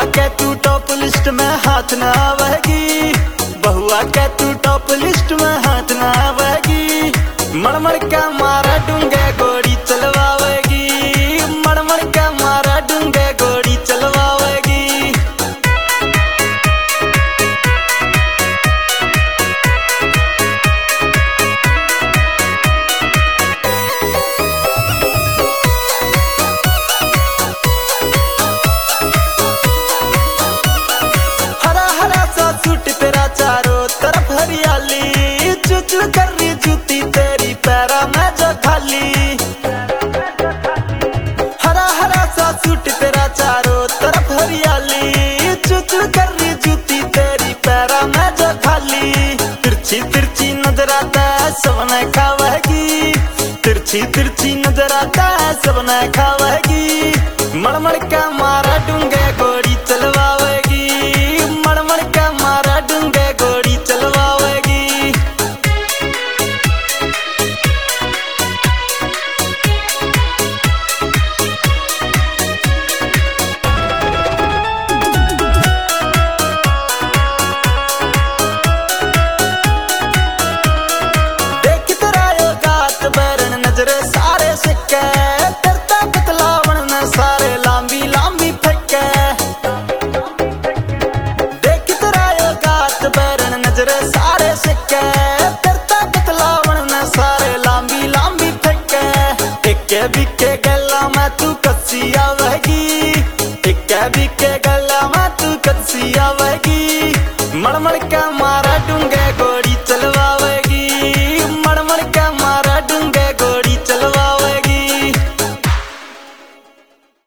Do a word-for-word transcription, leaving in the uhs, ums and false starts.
के तू top list में हाथ ना आवेगी, बहुआ के तू टॉप लिस्ट में हाथ ना आवेगी। मड़मड़ के मारा डूंगे गोड़ी चलवावेगी, मड़मड़ के मारा डूंगे गोड़ी चलवावेगी। हरा हरा सा सूट तेरा चारों तरफ हरियाली, चुचु कर रही जूती तेरी पैरा में जो खाली। हरा हरा सा सूट तेरा चारों तरफ हरियाली, चुचु कर रही जूती तेरी पैरा में जो खाली। तिरछी तिरछी नजर आता है सबने खावेगी, तिरछी तिरछी नजर आता है सबने खावेगी। मड़मड़ का मारा डूंगे गोड़ी चलवावेगी, मड़मड़ का मारा डूंगे गोड़ी चलवावेगी। देख तेरा यो गात बैरन नजरे सारे सिक्के, तेरता बतलावन में सारे लांबी लांबी फेंके। देख तेरा यो गात बैरन नजरे सारे सिक्के, तेरता बतलावन में सारे लांबी लांबी फेंके। इक्के बिक्के गल्ला में तू कच्ची आवेगी, इक्के बिक्के गल्ला में तू कच्ची आवेगी। मड़मड़ का मारा डूंगे